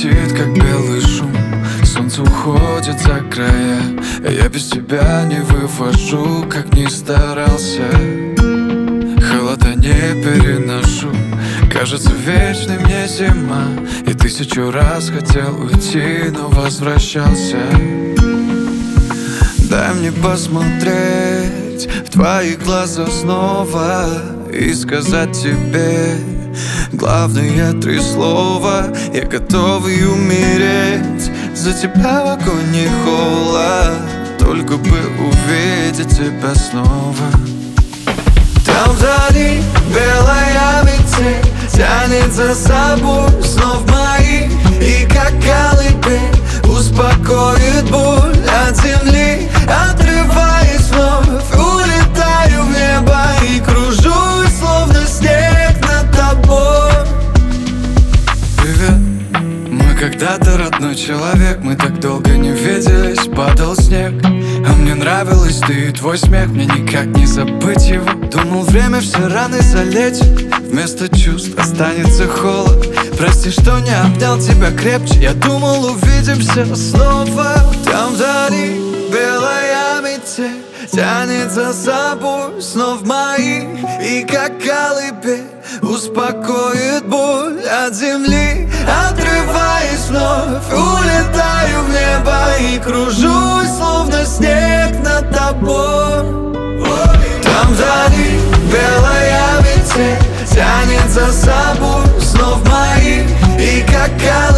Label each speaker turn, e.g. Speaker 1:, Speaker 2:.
Speaker 1: летит, как белый шум. Солнце уходит за края, а я без тебя не вывожу, как ни старался. Холода не переношу, кажется вечной мне зима. И 1000 раз хотел уйти, но возвращался. Дай мне посмотреть в твои глаза снова и сказать тебе главные 3 слова. Я готовый умереть за тебя в огонь и холод, только бы увидеть тебя снова. Там вдали белая метель тянет за собой снов моих, и как колыбель успокоит боль от земли. Отрываясь вновь, улетаю в небо и кружусь, словно снег над тобой. Привет, мы когда-то родной человек. Мы так долго не виделись, падал снег, а мне нравилась ты и твой смех. Мне никак не забыть его. Думал, время все раны залечит, вместо чувств останется холод. Прости, что не обнял тебя крепче. Я думал, увидимся снова. Там вдали белая метель тянет за собой снов моих, и как колыбель успокоит боль от земли. Отрываясь вновь, улетаю в небо и кружусь, словно снег над тобой. Там вдали белая метель тянет за собой снов моих, и как колыбель